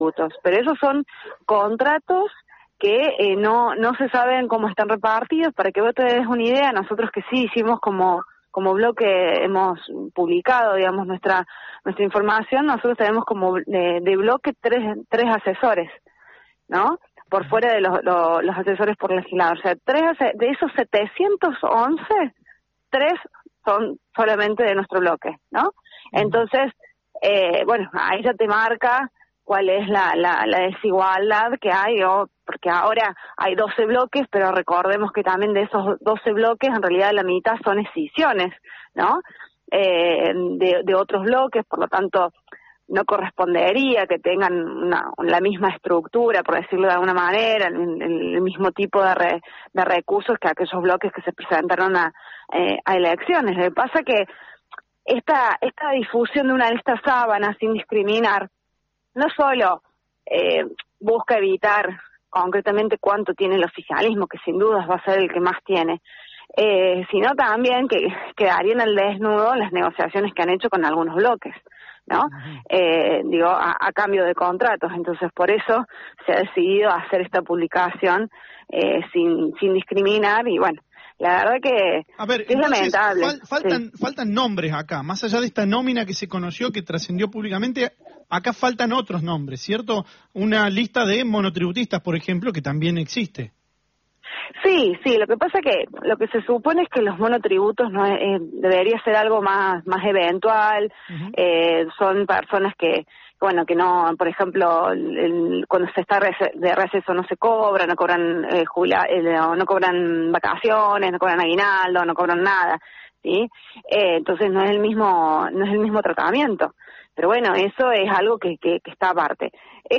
monotributos, pero esos son contratos que no se saben cómo están repartidos. Para que vos te des una idea, nosotros que sí hicimos como bloque, hemos publicado, digamos, nuestra información, nosotros tenemos como de bloque tres asesores, ¿no? Por fuera de los asesores por legislador. O sea, de esos 711, 3 son solamente de nuestro bloque, ¿no? Entonces, bueno, ahí ya te marca cuál es la desigualdad que hay, porque ahora hay 12 bloques, pero recordemos que también de esos 12 bloques, en realidad la mitad son escisiones, ¿no? De otros bloques, por lo tanto, no correspondería que tengan la misma estructura, por decirlo de alguna manera, el mismo tipo de recursos que aquellos bloques que se presentaron a elecciones. Lo que pasa que esta difusión de una lista sábana sin discriminar no solo busca evitar concretamente cuánto tiene el oficialismo, que sin dudas va a ser el que más tiene, sino también que quedarían al desnudo las negociaciones que han hecho con algunos bloques, ¿no? Digo, a cambio de contratos. Entonces, por eso se ha decidido hacer esta publicación sin discriminar, y bueno, la verdad que a ver, es entonces, lamentable. Faltan nombres acá, más allá de esta nómina que se conoció, que trascendió públicamente, acá faltan otros nombres, ¿cierto? Una lista de monotributistas, por ejemplo, que también existe. Sí, lo que pasa que lo que se supone es que los monotributos no debería ser algo más eventual. Son personas que no, por ejemplo, cuando se está de receso no se cobra, no cobran no cobran vacaciones, no cobran aguinaldo, no cobran nada, ¿sí? Entonces no es el mismo tratamiento. Pero bueno, eso es algo que está aparte.